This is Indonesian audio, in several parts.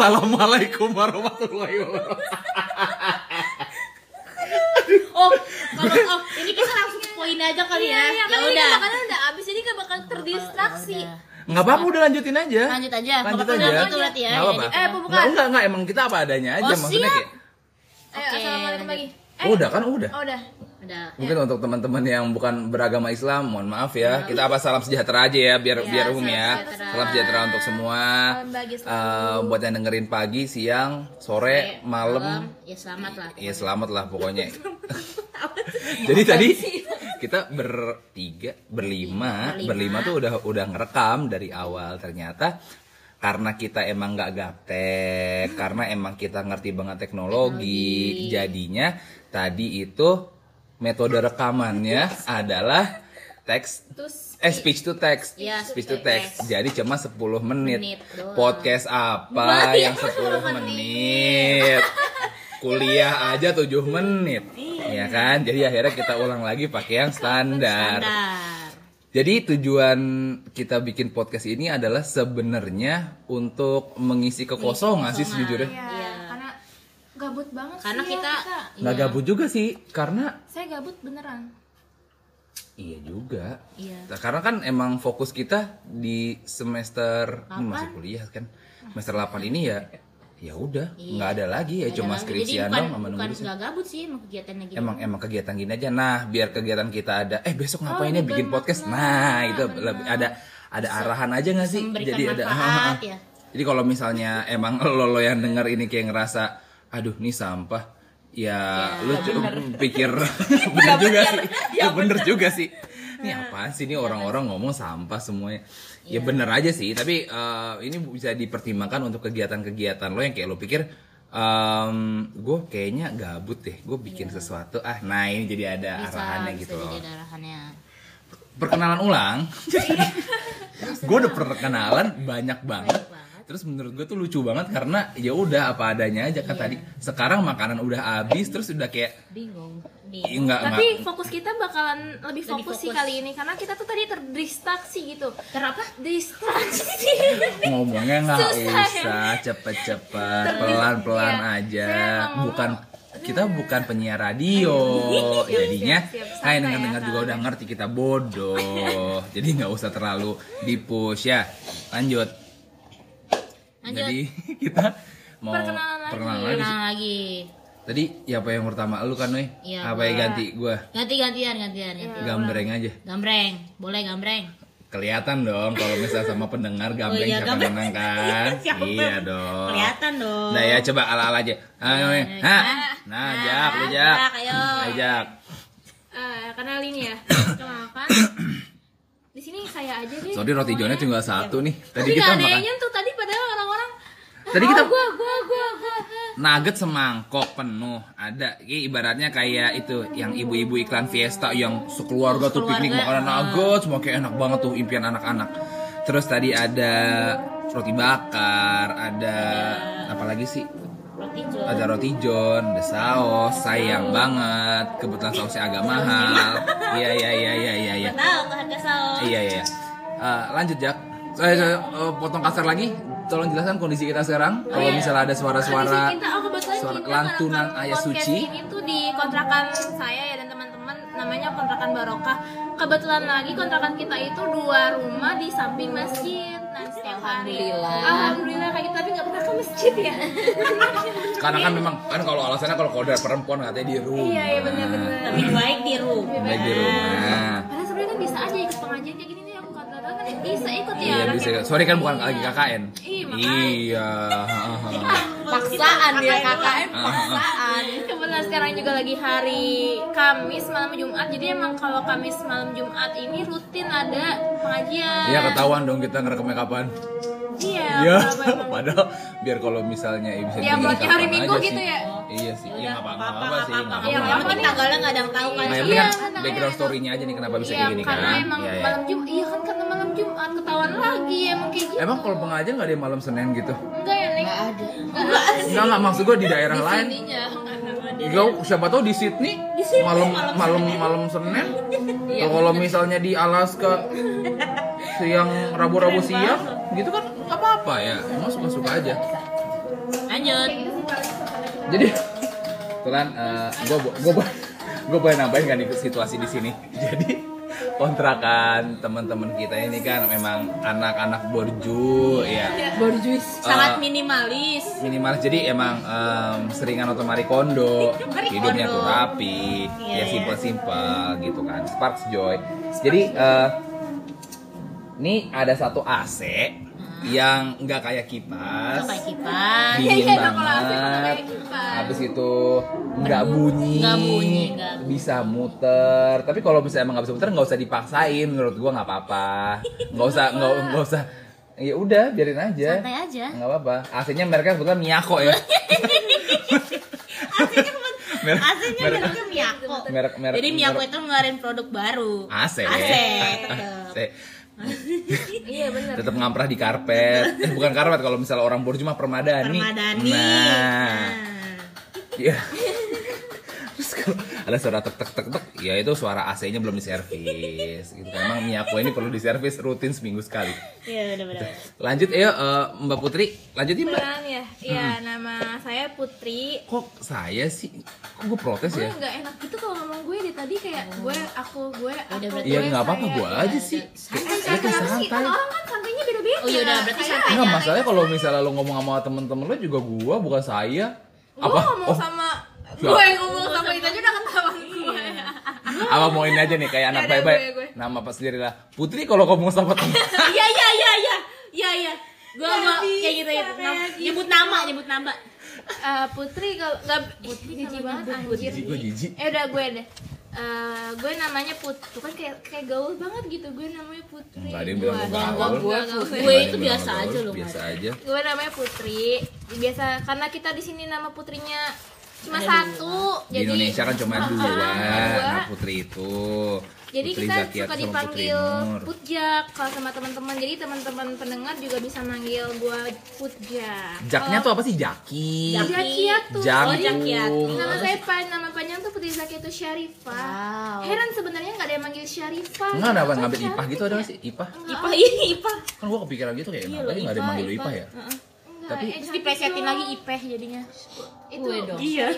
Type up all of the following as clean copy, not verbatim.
Assalamualaikum warahmatullahi wabarakatuh. Ini kita langsung poin aja kali ya. Iya, Ya karena udah. makanan udah habis jadi gak bakal terdistraksi. Nggak apa-apa, udah lanjutin aja. Lanjut aja. Lanjut Bakal aja. gitu berarti ya. Nggak apa-apa. bukan. Enggak, emang kita apa adanya aja. Oh, Maksudnya siap. kayak, Ayo, Oke, assalamualaikum lanjut. lagi. udah kan udah. Oh, udah. Udah. Mungkin untuk teman-teman yang bukan beragama Islam, mohon maaf ya. Kita apa salam sejahtera aja ya, biar umum ya. sejahtera. Salam sejahtera untuk semua. Salam bahagia selalu. Buat yang dengerin pagi, siang, sore, malam, Ya selamat lah. ya selamat lah pokoknya. Jadi tadi kita berlima tuh udah ngerekam dari awal. Ternyata karena kita emang nggak gaptek, karena emang kita ngerti banget teknologi, jadinya tadi itu metode rekamannya adalah speech to text. Iya, Speech to text. Jadi cuma 10 menit. Menit doang. Podcast apa yang 10 menit? Kuliah aja 7 menit. Ya kan? Jadi akhirnya kita ulang lagi pakai yang standar. Jadi tujuan kita bikin podcast ini adalah sebenarnya untuk mengisi kekosongan sih sejujurnya. Iya, karena gabut banget Karena sih kita Nggak gabut juga sih, karena Saya gabut beneran. iya juga. Iya. Nah, karena kan emang fokus kita di semester ini masih kuliah kan. Semester 8 ini ya udah, nggak ada lagi ya, cuma skripsian dong sama bukan nulis. nggak gabut sih, emang kegiatannya gitu. Emang kegiatan gini aja. Nah, biar kegiatan kita ada besok ngapain ya bikin podcast. Nah, itu lebih ada arahan aja nggak sih? Memberikan Jadi ada manfaat, ya. Jadi kalau misalnya emang lo yang denger ini kayak ngerasa aduh nih sampah, ya lu pikir bener juga sih. Ya bener juga sih. Ini apaan sih, ini orang-orang ngomong sampah semuanya. Ya bener aja sih, tapi ini bisa dipertimbangkan untuk kegiatan-kegiatan lo yang kayak lo pikir gue kayaknya gabut deh, gue bikin sesuatu. Nah ini jadi ada arahannya gitu loh. Jadi ada arahannya. Perkenalan ulang. Gue udah perkenalan banyak banget. Terus menurut gue tuh lucu banget karena ya udah apa adanya aja kan tadi. Sekarang makanan udah habis terus udah kayak Bingung. Tapi fokus kita bakalan lebih fokus sih kali ini karena kita tuh tadi terdistraksi gitu. Kenapa? Distraksi. ngomongnya nggak Susah, usah cepet-cepet, pelan-pelan Iya. aja. Saya emang Kita bukan penyiar radio, jadinya siap. yang Santai dengar ya, juga udah ngerti kita bodoh. Jadi nggak usah terlalu dipush ya. Lanjut. Jadi kita mau perkenalan lagi. Tadi ya apa yang pertama lu kan, Wei? Iya, Apa yang ganti gua? Gantian. Gambreng aja. Gambreng, boleh gambreng. Kelihatan dong kalau misalnya sama pendengar gambreng siapa yang menang kan? Iya dong. Kelihatan dong. Nah ya coba ala-ala aja. Nah, Jak, lu Jak. Ayo. Ayo Jak. Kenalin ya. Kenalkan. Di sini saya aja deh. Sorry roti jonnya tinggal satu nih. Tadi Tapi kita gak ada makan. yang nyentuh tadi padahal orang-orang. Tadi kita Gua. nugget semangkok penuh. Ada. Ini ibaratnya kayak itu yang ibu-ibu iklan Fiesta yang sekeluarga tuh piknik makanan nugget, semua kayak enak banget tuh impian anak-anak. Terus tadi ada roti bakar, ada apa lagi sih? Roti john. Ada roti john, ada saus, sayang banget. Kebetulan sausnya agak mahal. Iya. Tahu tuh harga saus. Iya. Lanjut Jak. Saya potong kasar lagi. Tolong jelaskan kondisi kita sekarang. Kalau misalnya ada suara-suara Kebetulan suara kita lantunan merekam ayat podcast suci. ini tuh di kontrakan saya ya dan teman-teman, namanya kontrakan Barokah. Kebetulan lagi kontrakan kita itu 2 rumah di samping masjid. Nah setiap hari Alhamdulillah kayak gitu, tapi nggak pernah ke masjid ya. Karena kan memang kan kalau alasannya kalau ada perempuan katanya di rumah. Iya benar-benar. Lebih baik di rumah. Baik di rumah. Padahal sebenarnya kan bisa aja ikut pengajian kayak gini nih, aku kata kan bisa ikut ya. Iya bisa. Sorry kan bukan lagi KKN. Iya. Paksaan dia KKN, paksaan. Kebetulan sekarang juga lagi hari Kamis malam Jumat, jadi emang kalau Kamis malam Jumat ini rutin ada pengajian. Iya ketahuan dong kita ngerekamnya kapan. Iya. Iya. Emang. Padahal biar kalau misalnya bisa Ya, dibikin uploadnya hari kapan Minggu aja gitu sih. ya? Iya sih. Iya nggak apa-apa sih. Nggak Iya, apa-apa. Yang penting tanggalnya nggak ada yang tahu kan. Nah, yang Iya, penting kan nah, background iya. story-nya aja nih kenapa bisa Iya, kayak gini kan. karena emang Iya, iya. malam Jumat. Iya kan karena malam Jumat ketahuan lagi emang kayak gitu. Emang kalau pengajian nggak ada yang malam Senin gitu? Enggak ya, Nek? Enggak maksud gue di daerah lain. Gak, siapa tahu di Sydney malam Senin. Kalau misalnya di Alaska siang Rabu-Rabu siang gitu kan nggak apa-apa ya. Emang suka-suka aja. Lanjut. Jadi kebetulan gue boleh nambahin kan di situasi di sini. Jadi kontrakan teman-teman kita ini kan memang anak-anak borju ya. Borjuis. Sangat minimalis. Minimalis, jadi emang seringan nonton Marie Kondo, hidupnya tuh rapi, ya simpel-simpel gitu kan. Sparks Joy. Jadi ini ada satu AC yang nggak kayak kipas, dingin banget. Habis itu nggak bunyi, bisa muter. Tapi kalau misalnya emang nggak bisa muter, nggak usah dipaksain. Menurut gua nggak apa-apa. Nggak usah. Ya udah, biarin aja. Santai aja. Nggak apa-apa. AC-nya mereknya kebetulan Miyako ya. mereknya Miyako. Jadi Miyako itu ngeluarin produk baru. AC. Iya benar. Tetap ngamprah di karpet. Bukan karpet, kalau misalnya orang borju mah permadani. Nah. Iya. Terus kalau ada suara tek tek tek tek, ya itu suara AC-nya belum diservis gitu kan. Emang Miyako ini perlu diservis rutin seminggu sekali. Iya benar-benar. Lanjut Mbak Putri, lanjutin Mbak. Beneran ya? Iya, nama saya Putri. Kok saya sih? Kok gue protes Gue ya? nggak enak gitu kalau ngomong gue dari tadi kayak gue, aku. Iya nggak apa-apa, gue aja sih. Kayak santai. Orang kan santainya beda-beda. Oh iya udah, berarti santai. Enggak, masalahnya kalau misalnya lo ngomong sama temen-temen lo juga gue, bukan saya. Gue ngomong sama gue ngomong sama itu aja udah ketahuan gue. Apa mau ini aja nih kayak anak Yaudah, baik-baik. gue. Nama pas sendiri lah. Putri kalau ngomong sama temen. Iya. Gue kayak gitu ya. Nyebut nama. Putri kalau nggak Putri jijik banget anjir. Gue jijik. Udah gue deh. Gue namanya Putri kan kayak gaul banget gitu. Gue namanya Putri. Enggak ada yang bilang gue gaul. Gue itu biasa aja loh. Biasa aja. Gue namanya Putri. Biasa karena kita di sini nama putrinya cuma satu. Di Indonesia kan cuma dua. Nah, Putri itu. Jadi Putri kita Zakiat suka sama Putri dipanggil Nur. Putjak kalau sama teman-teman. Jadi teman-teman pendengar juga bisa manggil gue Putjak. Jaknya tuh apa sih? Jaki. Zakiat tuh. Jangkung. Nama saya nama panjang tuh Putri Zakiat itu Syarifah. Wow. Heran sebenarnya nggak ada yang manggil Syarifah. Enggak ada ngambil Ipah gitu, ada nggak sih? Ipah? Ipah. Kan gua kepikiran gitu kayak kenapa sih nggak ada yang manggil Ipah ya? Tapi Terus diplesetin lagi Ipeh jadinya. Itu dong. Iya.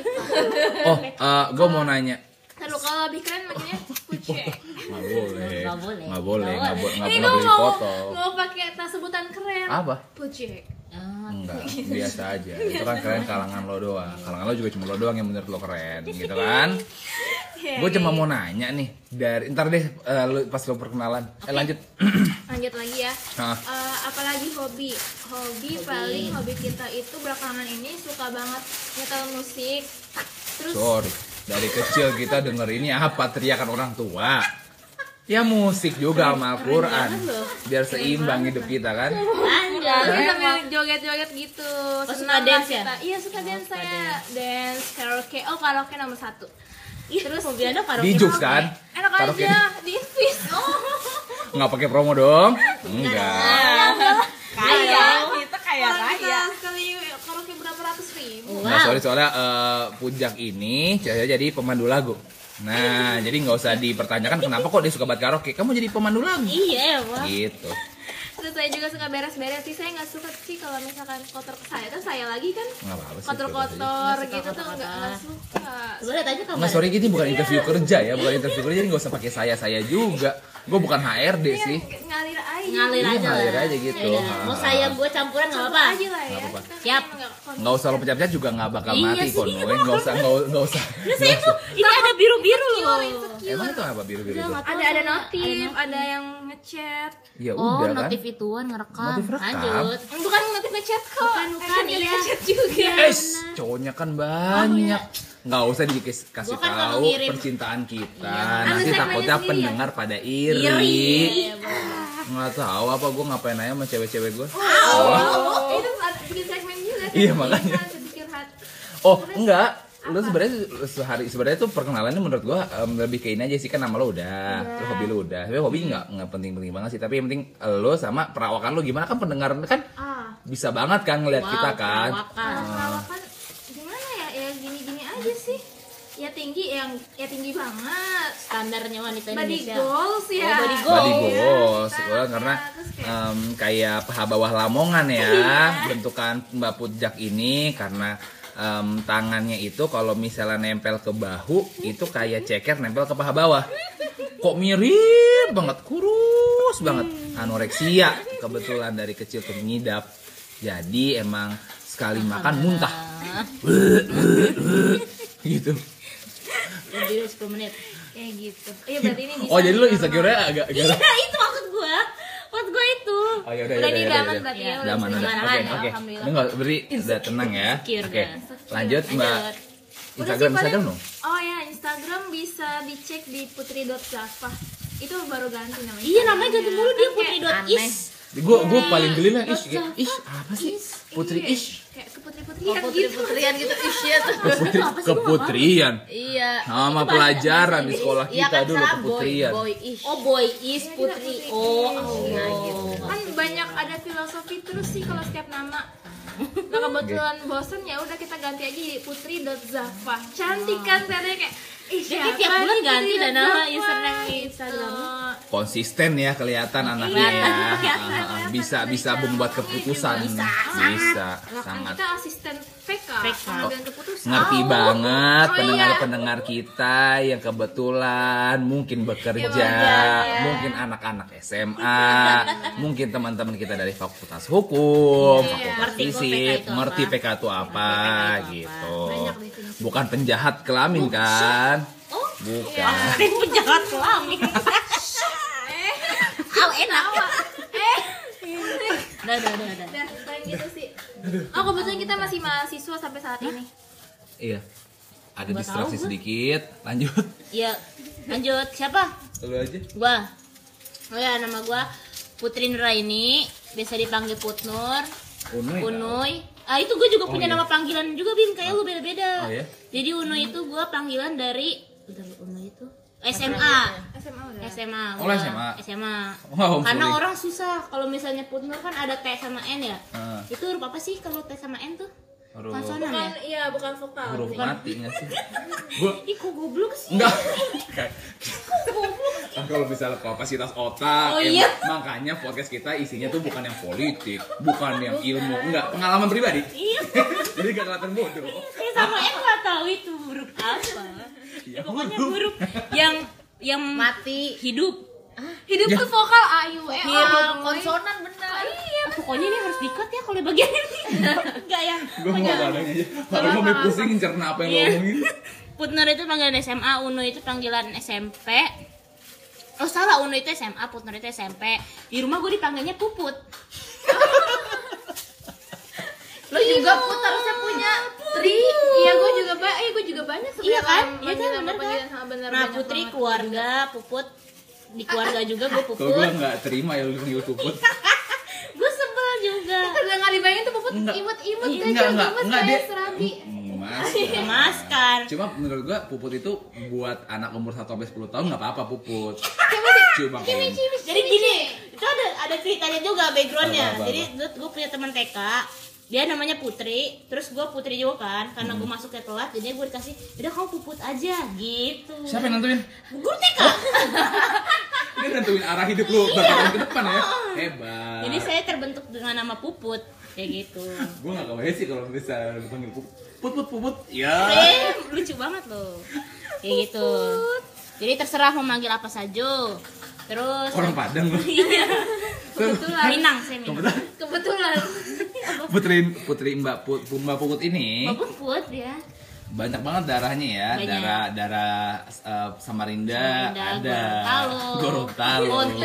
Gua mau nanya. Kalau lebih keren manggilnya Putjak. Nggak boleh Ini gue beli foto. mau pakai tas sebutan keren. Apa? Putjak. Enggak, biasa aja. Itu kan keren kalangan lo doang. Kalangan lo juga cuma lo doang yang menurut lo keren, gitu kan? Gue cuma mau nanya nih ntar deh pas lo perkenalan. Lanjut. Lanjut lagi ya. Nah. Apalagi hobi paling hobi kita itu belakangan ini suka banget nyetel musik. Terus Sorry, dari kecil kita denger ini apa teriakan orang tua. Ya musik juga sama Al-Quran. Biar seimbang hidup kita kan. Terus sambil joget-joget gitu. Suka dance ya? Iya suka dance saya. Dance, karaoke. Oh karaoke nomor 1. Terus hobi Anda karaoke. Di Jux kan? Enak Karaoke. aja di Invis. Nggak pakai promo dong? Enggak. Kaya. Sekali karaoke berapa ratus ribu. Nah, sorry soalnya Pujak ini saya jadi pemandu lagu. Nah, jadi nggak usah dipertanyakan kenapa kok dia suka banget karaoke. Kamu jadi pemandu lagu. Iya, Wak. Gitu. Terus saya juga suka beres-beres sih. Saya nggak suka sih kalau misalkan kotor saya lagi kan Nggak apa-apa sih. kotor-kotor Nggak suka gitu tuh kotor-kotor. nggak suka. Sebenarnya tadi kalau Nggak, sorry, gini bukan interview kerja ya, bukan interview kerja, jadi nggak usah pakai saya juga. Gue bukan HRD sih. Ngalir aja. ngalir Iya, aja ngalir lah. aja gitu. Yaudah, mau saya gue campuran nggak apa-apa. aja lah ya. Nggak apa-apa. Kita Siap. Nggak usah lo pencet-pencet juga nggak bakal Iya mati sih. kon. Nggak usah. Saya tuh ini ada biru-biru loh. Emang itu apa biru-biru itu? ada notif, ada yang ngechat. Ya Oh, udah kan. notif ituan ngerekam. Notif rekam. Lanjut. Bukan notif ngechat kok. Bukan, iya. Ngechat juga. Cowoknya kan banyak. Nggak usah dikasih Gua kan kalau tahu ngirim- percintaan kita. Ada Nanti segmennya takutnya sendiri ya? pendengar pada iri. Iya, Nggak tahu apa gue ngapain aja sama cewek-cewek gue. Itu ada bikin segmen juga. Iya, makanya. Sedikit hati. Oh enggak, lu sebenarnya tuh perkenalannya menurut gua lebih ke ini aja sih, kan nama lo udah, terus hobi lo udah. Tapi hobi nggak penting-penting banget sih, tapi yang penting lo sama perawakan lo gimana, kan pendengar kan bisa banget kan ngeliat kita kan. perawakan. Perawakan gimana ya? Ya gini-gini aja sih. ya tinggi banget. Standarnya wanita Body Indonesia. goals ya. Body Body goals. goals, Kita karena terus kayak kayak paha bawah Lamongan ya bentukan Mbak Putjak ini karena tangannya itu kalau misalnya nempel ke bahu itu kayak ceker nempel ke paha bawah. Kok mirip banget, kurus banget. Anoreksia kebetulan dari kecil tuh mengidap. Jadi emang sekali makan muntah. Gitu. Lebih dari 10 menit. kayak gitu. Iya berarti ini bisa. Oh, jadi lu Instagramnya agak Iya, itu maksud gua. Maksud gua itu. Oh, ya udah Udah ini ya. aman berarti ya. Udah aman, udah. Oke, oke. Alhamdulillah. Lu enggak beri, udah tenang ya. Secure, Oke. guys. Lanjut, Mbak. Lanjut. Instagram dong. Oh ya, Instagram bisa dicek di putri.zafah. Itu baru ganti namanya. Iya, namanya ganti mulu dia Kayak putri.is. Gue paling geli lah ish apa sih? Putri iya, ish. kayak keputri-putrian Oh, gitu. putri-putrian gitu. Isya tuh. Keputrian. Iya. Nama pelajaran di sekolah Iya kita kan, dulu salah, keputrian. boy ish. Oh, boy is putri. Oh, Kan banyak ada filosofi terus sih kalau setiap nama. Nah kebetulan bosen ya udah kita ganti aja jadi putri.zafah. Cantik kan katanya kayak ih Jadi siapa tiap bulan nih ganti dah nama Putri.Zafah? username di Gitu. Instagram. Konsisten ya kelihatan anaknya ya. Bisa membuat keputusan. Bisa Nah, kan sangat. kita asisten PK, PK. pengambilan keputusan. Ngerti banget Oh, iya. pendengar-pendengar kita yang kebetulan mungkin bekerja, mungkin anak-anak SMA, mungkin teman-teman kita dari Fakultas Hukum, Fakultas Ngerti kok Fisip, PK itu ngerti apa. PK itu apa gitu. Banyak definisi. Bukan penjahat kelamin kan? Oh, Bukan. yang penjahat kelamin. Aw, enak. Udah. Dan kayak gitu sih. Oh kebetulan kita masih mahasiswa sampai saat ini. Iya. Ada Nggak distraksi tahu gua. sedikit. Lanjut. Iya, lanjut. Siapa? Lu aja. Gua. Oh ya, nama gua Putri Nuraini, biasa dipanggil Putnur. Unuy. Ah, itu gue juga punya iya. nama panggilan juga, Bim. Kayak lu beda-beda. Oh, iya? Jadi Unuy itu gue panggilan dari Unuy itu SMA. SMA udah. SMA. Oh, gua. SMA. SMA. Wow, Karena sorry. orang susah kalau misalnya Putnur kan ada T sama N ya. Ah. Itu huruf apa sih kalau T sama N tuh? Huruf- Konsonan ya? Bukan iya bukan vokal. Huruf mati nggak sih? Gua Ih, kok goblok sih? enggak. Kan kalau misalnya kapasitas otak, Oh, iya. makanya podcast kita isinya tuh bukan yang politik, bukan yang ilmu, enggak, pengalaman pribadi. Iya. Jadi gak kelihatan bodoh. T sama N nggak tahu itu huruf apa. Ya, Pokoknya huruf. huruf yang mati hidup. Hidup tuh vokal A U E O. Konsonan benar. Iya. Pokoknya ini harus di-cut ya kalau bagian ini. Enggak yang. Gue mau badannya aja. Kalau mau pusing cerna apa yang lo Iya. omongin. Putnur itu panggilan SMA, Unu itu panggilan SMP. Oh salah, Unu itu SMA, Putnur itu SMP. Di rumah gue dipanggilnya Puput. Lo juga Put harusnya punya Tri. Iya gue juga banyak Iya kan? Iya kan, panggilan bener panggilan kan? sama bener Nah banyak Putri banget. keluarga, Puput di keluarga juga gue Kalau Puput. gue nggak terima ya lu panggil puput. Gue sebel juga. Udah nggak dibayangin tuh Puput Enggak. imut-imut Enggak, gemes enggak, kayak dia- serabi. Mas. Cemaskan. Cuma menurut gua puput itu buat anak umur 1 sampai 10 tahun nggak apa-apa puput. Cuma kalau Jadi gini, itu ada ceritanya juga backgroundnya. Apa? Jadi gue punya teman TK, dia namanya Putri, terus gue Putri juga kan, karena gue masuknya telat, jadi gue dikasih, udah kamu Puput aja, gitu. siapa yang nentuin? Guru TK. Dia nentuin arah hidup lu bakalan ke depan ya. Hebat. Jadi saya terbentuk dengan nama Puput, kayak gitu. Gue gak kebayang sih kalau bisa dipanggil puput. Ya. Lucu banget loh, kayak gitu. Jadi terserah mau manggil apa saja. Terus Orang Padang lu. iya. Kebetulan. Minang saya Minang. Kebetulan. Putri Mbak Puput ini Mbak Puput ya. banyak banget darahnya ya. Banyak. Darah Samarinda, ada. Gorontalo, Gorontalo.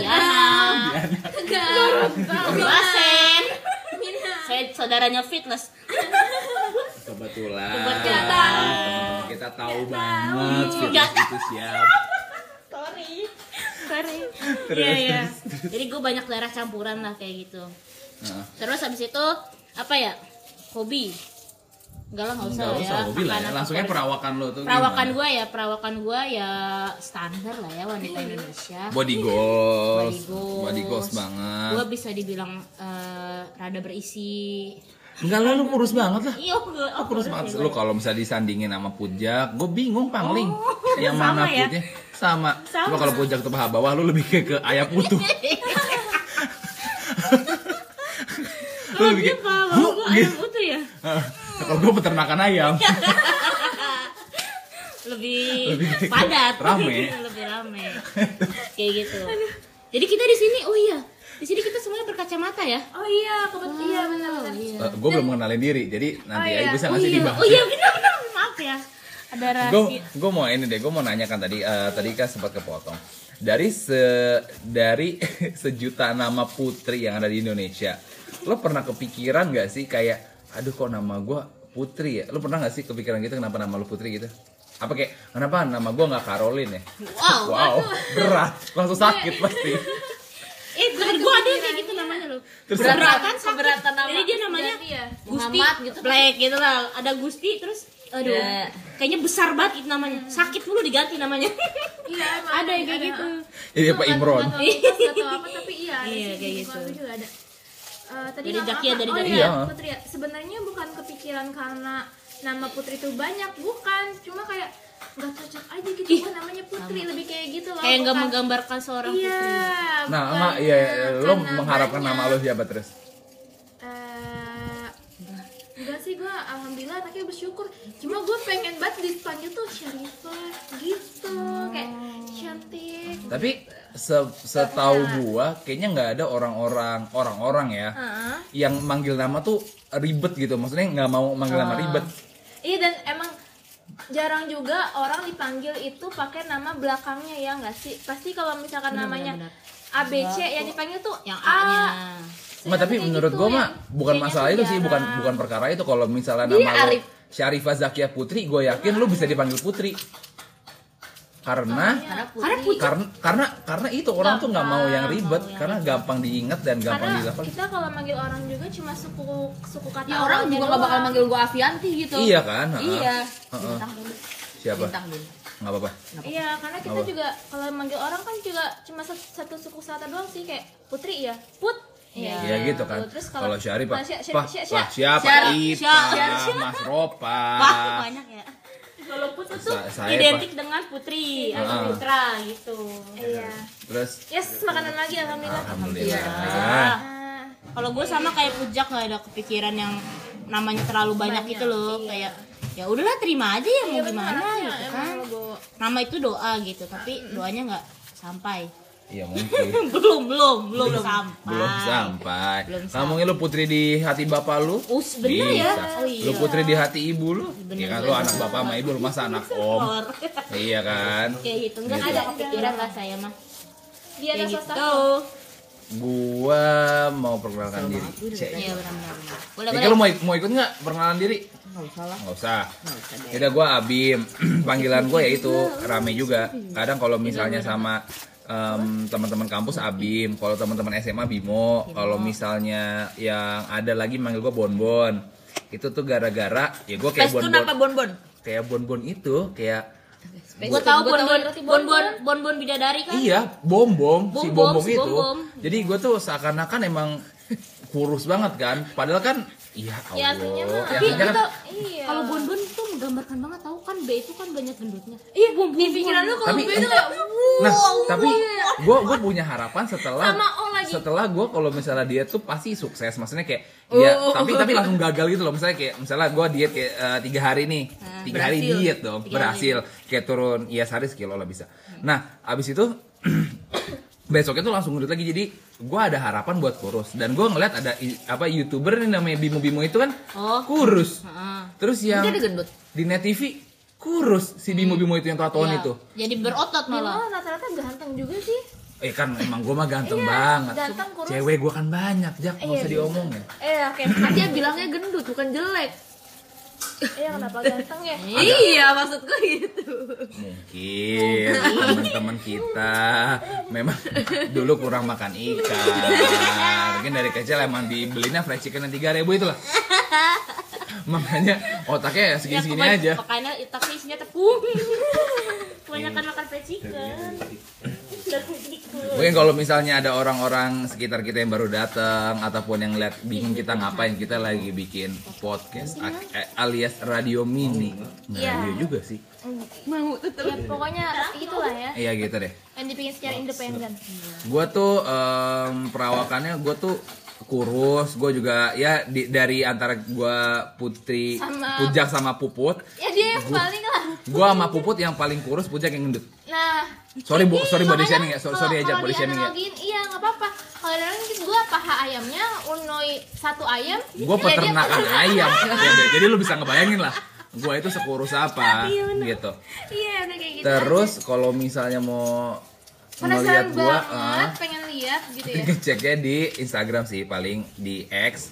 Pontianak, Basen. Saya saudaranya Fitness. Kebetulan. Kebetulan. Kita tahu banget Fitness Jangan. itu siapa. Sorry. Terus, Iya. Jadi gue banyak darah campuran lah kayak gitu. Nah, Terus habis itu apa ya? Hobi. Enggak lah, nggak usah nggak lah usah ya. hobi lah ya. Makanan Langsungnya favorit. perawakan lo tuh Perawakan gimana? perawakan gue ya standar lah ya wanita Indonesia. Body goals. Body goals. Body goals banget. Gue bisa dibilang rada berisi. Enggak lah, lu kurus banget lah. Iya, Lu kurus banget. Lu kalau misalnya disandingin sama Pujak, gue bingung pangling. Yang sama mana ya? Putnya? Sama. Sama. Cuma kalau Pujak tuh paha bawah, lu lebih ke ayam utuh. Lu lebih Dia kayak, kalau gue ayam utuh ya. kalau gue peternakan ayam. Lebih padat, rame. lebih rame. Kayak gitu. Jadi kita di sini, oh iya, di sini kita semuanya berkacamata ya. Oh iya, kebetulan iya benar-benar. Gue belum mengenalin diri, jadi nanti iya. aja bisa Oh ngasih iya, dibahas. oh iya benar, maaf ya. Ada rahasia. Gue mau ini deh, gue mau nanyakan tadi kan sempat kepotong. Dari sejuta nama putri yang ada di Indonesia, lo pernah kepikiran nggak sih kayak, aduh kok nama gue Putri ya? Lo pernah nggak sih kepikiran gitu kenapa nama lo Putri gitu? Apa kayak kenapa nama gue nggak Caroline ya? Wow, berat, langsung sakit pasti. Gue ada yang kayak gitu namanya loh. Terus Keberatan nama. Jadi dia namanya Ganti ya? Gusti, Muhammad gitu. Black gitu lah. Ada Gusti terus, aduh, kayaknya besar banget itu namanya. Sakit dulu diganti namanya. Iya, emang Ada yang kayak gitu. Jadi apa Imron? Gak tau apa tapi iya ada Iya, sih, kayak di gitu. keluarga juga ada. Tadi Dari nama Zakia, apa? dari Oh Zakia. iya, Iya. Putri ya. Sebenarnya bukan kepikiran karena nama Putri itu banyak, bukan. Cuma kayak nggak cocok aja gitu kan namanya Putri, lebih kayak gitu loh. Kayak nggak bukan- menggambarkan seorang Iya. putri. Nah, bukan enggak, iya, lo karena mengharapkan banyak. nama lo siapa terus? Enggak sih, gue alhamdulillah anaknya bersyukur. Cuma gue pengen banget dipanggil tuh Syarifah gitu, kayak cantik. Tapi setahu gua kayaknya nggak ada orang-orang ya yang manggil nama tuh ribet gitu. Maksudnya nggak mau manggil nama ribet. Iya, dan emang jarang juga orang dipanggil itu pakai nama belakangnya, ya nggak sih? Pasti kalau misalkan namanya ABC yang dipanggil tuh Yang A. A-nya. Nggak, tapi Kayak menurut gitu gua ya. mah bukan Kayaknya masalah tuh itu sih, bukan jarang. perkara itu. Kalau misalnya Dia nama lo Arif. Syarifah Zakia Putri, gue yakin lu bisa dipanggil Putri. Karena karena itu orang tuh nggak mau yang ribet, karena gampang diingat dan gampang Karena dihafal. kita kalau manggil orang juga cuma suku kata Ya orang juga gak bakal manggil gue Avianti gitu. Iya kan? Iya. Heeh. Bintang dulu. Siapa? Bintang dulu. Nggak apa-apa. Iya, karena kita Apa? juga kalau manggil orang kan juga cuma satu suku kata doang sih, kayak Putri ya, Put. Iya. Ya gitu kan. Terus Kalau Syarif nah, Pak, Syarif- Pak, siapa? Ipa, Mas Ropa. Banyak ya. kalau Put itu Saya Identik dengan putri atau putra gitu. iya. Terus Yes, makanan lagi alhamdulillah. alhamdulillah. Ah, Kalau gue sama kayak Pujak, nggak ada kepikiran yang namanya terlalu banyak gitu loh. Kayak ya udahlah terima aja ya mau gimana gitu kan. Nama itu doa gitu, tapi doanya nggak sampai. Iya mungkin. belum sampai. Belum sampai. Belum Kamu lu putri di hati bapak lu? Bener ya. Bisa. Oh iya. Lu putri di hati ibu lu? Iya kan, lu anak bapak sama ibu, lu masa anak om? Iya kan? Kayak gitu, nggak ada kepikiran lah saya mah. Dia ada Kayak sosok. gitu. Gua mau perkenalkan diri. Cek. Iya benar-benar. Boleh Nika, lu mau ikut nggak perkenalan diri? Nggak usah. Yaudah, gue Abim. Panggilan gue ya itu rame juga. Kadang kalau misalnya sama teman-teman kampus Abim, kalau teman-teman SMA Bimo, kalau misalnya yang ada lagi manggil gue Bonbon. Itu tuh gara-gara ya gue kayak Pestun Bonbon. apa bonbon? Kayak Bonbon itu kayak Gue tahu bonbon bidadari kan. iya, bom si Bom-bom, bom si itu. bom-bom. Jadi gue tuh seakan-akan emang kurus banget kan. Padahal kan iya Ya, Allah. aslinya mah. Ya, Tapi aslinya kan itu Iya. kalau bonbon itu menggambarkan banget, tahu kan B itu kan banyak gendutnya. Iya, di pikiran lu kalau Tapi- gue itu kayak Nah, tapi gue punya harapan setelah Sama O lagi. setelah gue kalau misalnya dia tuh pasti sukses, maksudnya kayak ya tapi langsung gagal gitu loh. Misalnya kayak misalnya gue diet kayak 3 hari nih, 3 hari berhasil. diet dong, berhasil kayak turun ya sehari sekilo lah bisa. Nah, abis itu besoknya tuh langsung gendut lagi. Jadi gue ada harapan buat kurus, dan gue ngeliat ada apa YouTuber nih namanya Bimo itu kan kurus. Terus yang Dia ada gendut. di Net TV kurus si Bimo itu yang tatoan Iya. itu. Jadi berotot malah. Oh, rata-rata ganteng juga sih. Kan emang gue mah ganteng Iya, banget. ganteng, kurus. Cewek gue kan banyak, Jak, nggak usah diomongin. Oke. Kan dia bilangnya gendut bukan jelek. Iya, kenapa ganteng ya? Iya maksud gue gitu. Mungkin teman-teman kita memang dulu kurang makan ikan. Mungkin dari kecil emang dibelinya fried chicken yang 3.000 itu lah. Makanya otaknya segini-segini aja. Makanya tapi isinya tepung. Kebanyakan makan fried chicken. Mungkin kalau misalnya ada orang-orang sekitar kita yang baru datang ataupun yang lihat bingung kita ngapain, kita lagi bikin podcast alias radio mini. Radio juga sih. Mau tetap. Ya, pokoknya gitulah ya. Iya gitu deh. Yang dibikin secara independen. Gue tuh perawakannya gue tuh kurus, gue juga ya dari antara gue Pujak sama Puput. Ya dia yang paling lah. Gue sama Puput yang paling kurus, Pujak yang gendut. Nah, sorry body makanya shaming ya, sorry aja body shaming ya. Iya nggak apa-apa. Kalau dianalogin gue paha ayamnya, Unoy satu ayam. Gue peternakan ayam, jadi lu bisa ngebayangin lah. Gue itu sekurus apa gitu. Iya udah kayak gitu. Terus kalau misalnya mau penasaran ngeliat gue, banget, pengen lihat gitu ya. ngeceknya di Instagram sih, paling di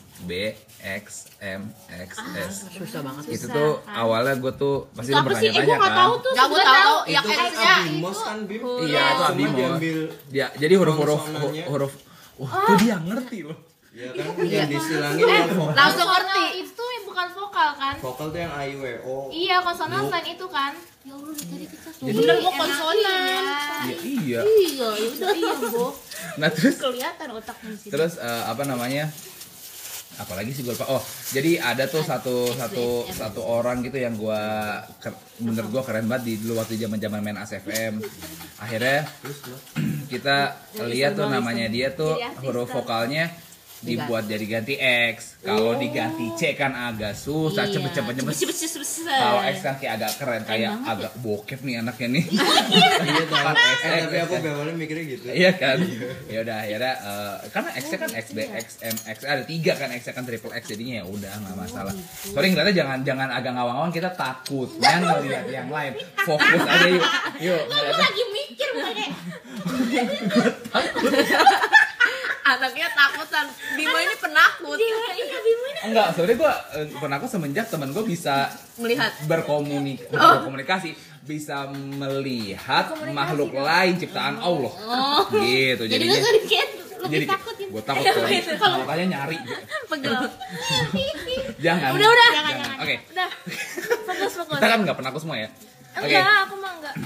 XBXMXS. Susah banget. Itu tuh awalnya gue tuh pasti lu Apa sih? bertanya-tanya Gue nggak kan. tahu tuh. Gak gue tahu yang Itu kan X-nya Abimos kan Bim. Iya itu Cuma Abimos. diambil Jadi huruf-huruf konsonannya. tuh dia ngerti loh. Ya kan yang disilangin yang vokal. langsung Konsonal ngerti. itu yang bukan vokal kan? Vokal tuh yang A I W O. Iya konsonal selain itu kan. Ya Allah dari kita tuh. Bener gue konsonan. Ya, iya. Iya, ya udah iya, Bu. Nah terus Kelihatan otaknya di situ. terus apa namanya? Apalagi sih gue lupa. Oh, jadi ada tuh satu orang gitu yang menurut gue keren banget di dulu waktu zaman main ASFM. Akhirnya kita lihat tuh namanya dia tuh huruf vokalnya dibuat jadi ganti X. Kalau diganti C kan agak susah, cepet-cepet. Kalau X kan kayak agak keren, kayak agak bokep nih anaknya nih. Iya tahu. Tapi aku awalnya mikirnya gitu. Iya kan? Ya udah akhirnya karena X-nya kan XB, XM, X ada 3 kan, X-nya kan triple X jadinya ya udah enggak masalah. Sorry ngeliatnya jangan agak ngawang-ngawang, kita takut men ngeliat yang lain. Fokus aja yuk. Yuk. Gue lagi mikir makanya. Anaknya takutan. Bimo ini penakut. Iya, Bimo ini. Enggak, sebenarnya gue penakut semenjak temen gue bisa Melihat. berkomunikasi, bisa melihat makhluk lain ciptaan Allah. Gitu Jadi jadinya. lu kayak lebih takut ya. Gue takut kalau makanya nyari. Pegel. Jangan. Udah. Jangan. Oke. Udah. Fokus. Kita kan nggak penakut semua ya. Oke. Enggak, aku mah enggak.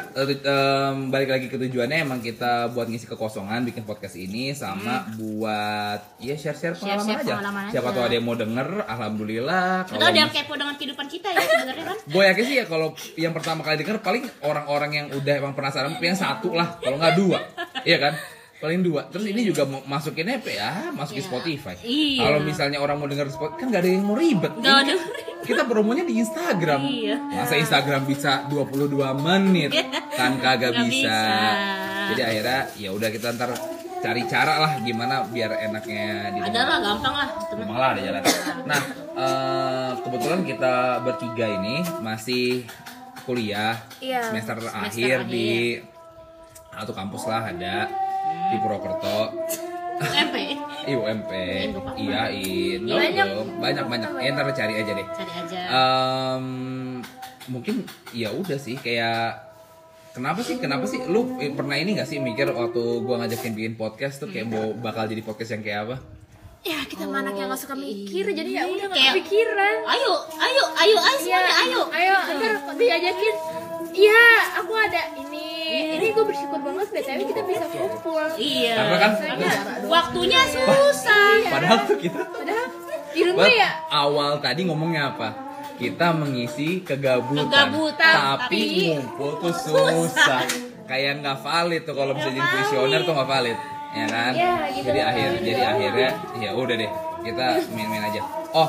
Balik lagi ke tujuannya, emang kita buat ngisi kekosongan bikin podcast ini sama buat ya share pengalaman aja. Siapa tahu ada yang mau denger, alhamdulillah. Atau ada yang kepo dengan kehidupan kita ya sebenarnya kan. Gue yakin sih ya kalau yang pertama kali denger paling orang-orang yang udah emang penasaran yang satu lah, kalau nggak 2. Iya kan? Paling 2. Terus ini juga mau masukinnya ya, masukin Spotify. Iya. Kalau misalnya orang mau denger Spotify kan nggak ada yang mau ribet. Nggak ada. Kita promonya di Instagram. Iya. Masa Instagram bisa 22 menit? Kan kagak Nggak bisa. bisa. Jadi akhirnya ya udah kita ntar cari cara lah gimana biar enaknya di Ada lah, gampang lah. Gampang lah ada jalan. Nah, kebetulan kita bertiga ini masih kuliah Iya. semester akhir di satu kampus lah, ada di Purwokerto. MP. UMP, IAIN, banyak. Ya ntar cari aja deh. Cari aja. Mungkin ya udah sih kayak kenapa sih lu pernah ini nggak sih mikir waktu gua ngajakin bikin podcast tuh kayak mau bakal jadi podcast yang kayak apa? Ya kita mah anak yang nggak suka mikir, jadi ya udah nggak Kayak- kepikiran. Ayo semuanya, ayo. Ntar diajakin. Iya, aku ada ini. Ini gue bersyukur banget BTW kita bisa kumpul. Iya. Karena kan Waktunya susah. padahal tuh kita Padahal di rumah ya awal tadi ngomongnya apa? Kita mengisi kegabutan, Kegabutan, tapi ngumpul tuh susah. Kayak nggak valid tuh kalau bisa jadi kuesioner tuh nggak valid, ya kan? Ya, gitu jadi lah. akhirnya ya udah deh kita main-main aja. Oh,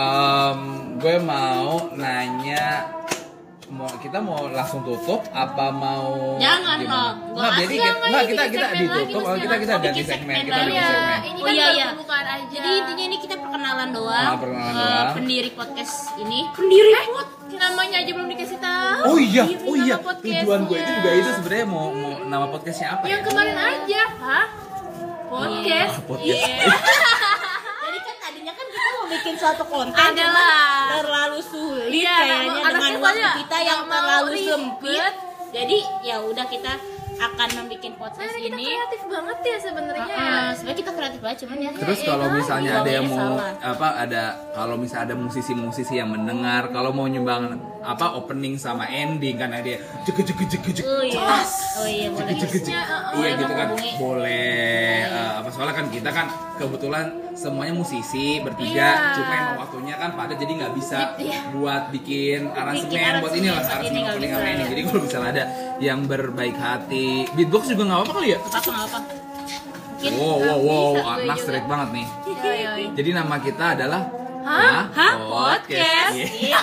gue mau nanya. Kita mau langsung tutup apa mau Jangan, gimana? Rob. Nggak, jadi kita bikin segmen ditutup. lagi, Kita Oh, ganti bikin segmen. segmen Kita lagi. bikin Iya, segmen. ini Oh, kan iya, baru iya. pembukaan aja. Jadi intinya ini kita perkenalan doang. Perkenalan doang. Pendiri podcast ini. Pendiri namanya aja belum dikasih tahu. Oh iya. Nama podcastnya. Tujuan gue itu juga itu sebenarnya mau nama podcastnya apa Yang ya? kemarin aja, hah? Podcast. Podcast. Jadi kan tadinya kan kita mau bikin suatu konten Adalah. terlalu sulit Iya, kayaknya anak dengan kita waktu ya, kita yang nggak mau terlalu ribet. sempit. Jadi ya udah kita akan membuat podcast Kita ini. kreatif banget ya sebenarnya. Sebenarnya kita kreatif banget cuman ya. Terus kalau misalnya ada yang mau salah. kalau misalnya ada musisi-musisi yang mendengar, kalau mau nyumbang opening sama ending kan ada cek Oh iya boleh. iya gitu kan boleh soalnya kan kita kan kebetulan semuanya musisi bertiga cuma emang waktunya kan pada jadi nggak bisa buat bikin aransemen buat inilah aransemen opening sama ending. Jadi kalau misalnya ada yang berbaik hati beatbox juga nggak apa-apa kali ya. Apa Wow, anak straight banget nih. Jadi nama kita adalah Podcast.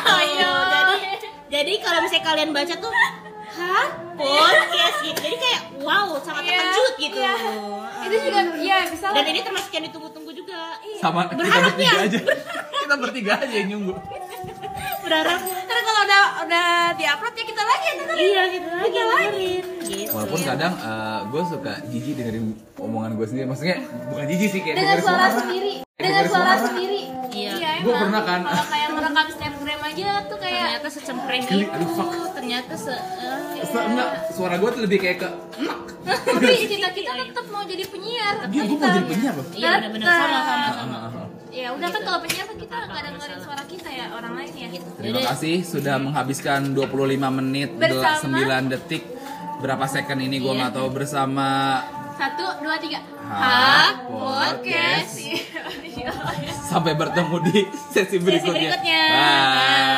Jadi kalau misalnya kalian baca tuh podcast gitu. Jadi kayak wow, sangat terkejut gitu. Itu juga bisa. Dan ini termasuk yang ditunggu-tunggu juga. Sama kita bertiga aja. Kita bertiga aja yang nyunggu. Berharap Karena kalau udah diupload ya kita lagi yang dengerin. iya gitu lagi. Gitu. Walaupun kadang gue suka jijik dengerin omongan gue sendiri. Maksudnya bukan jijik sih kayak Dengan dengerin suara sendiri. Dengan suara sendiri. Iya. Gue pernah kan. Kalau kayak merekam Snapgram aja tuh kayak Ternyata secempreng Geli, itu. aduh, fuck. Ternyata Enggak, suara gue tuh lebih kayak ke enak. tapi kita tetap mau jadi penyiar. Dia gue mau jadi penyiar loh. Iya benar-benar sama. Ya udah kan kalau penyiar kan kita nggak dengerin suara kita ya orang lain ya gitu. Terima kasih sudah menghabiskan 25 menit Bersama. 9 detik. Berapa second ini gue nggak tahu bersama 1, 2, 3. Podcast. Sampai bertemu di sesi berikutnya. berikutnya. Bye.